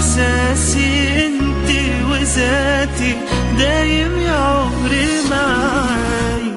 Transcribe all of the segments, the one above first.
احساسي انت وذاتي دايم يا عمري معاي.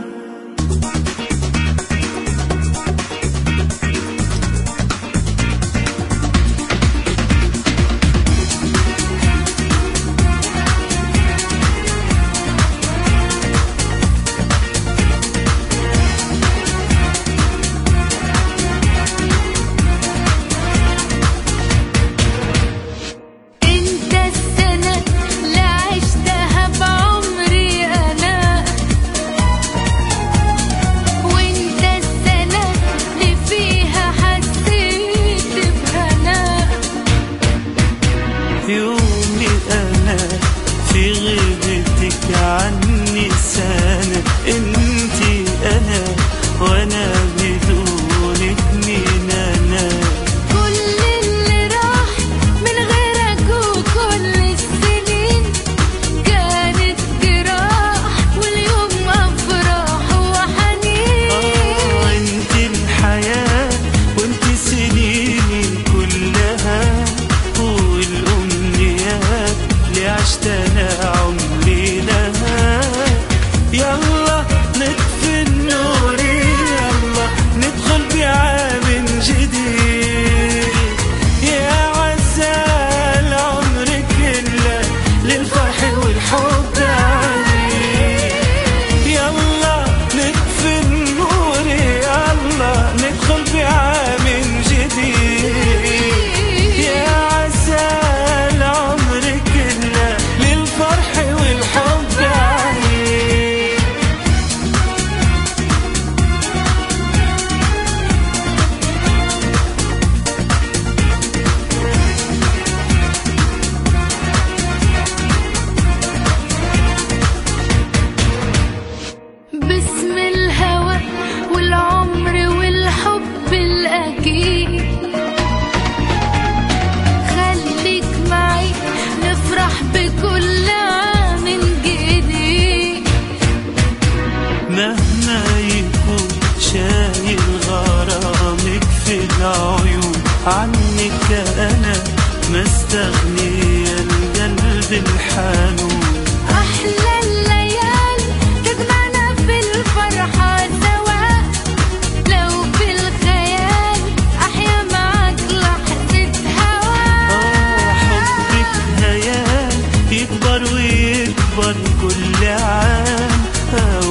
يومي أنا في غيبتك عني سنة، انتي أنا وأنا بدونك مين أنا. كل اللي راح من غيرك وكل السنين كانت جراح واليوم أفراح وحنين. انتي الحياة وانتي سنيني كلها والأمنيات اللي عشت أنا عمري لها. يلا نطفي النور، يلا ندخل بعام جديد. يا عسى العمر كله للفرح والحب عليك. يلا نطفي النور، يلا ندخل بعام جديد. يا عسى العمر كله للفرح والحب عليك. باسم الهوى والعمر والحب الأكيد خليك معي نفرح بكل عام جديد. مهما يكون شايل غرامك في العيون، عنك أنا مستغني القلب الحنون. أحلى الليالي تجمعنا في الفرحة سوا، لو في الخيال أحيا معاك لحظة هوا. حبك هيال يكبر ويكبر كل عام.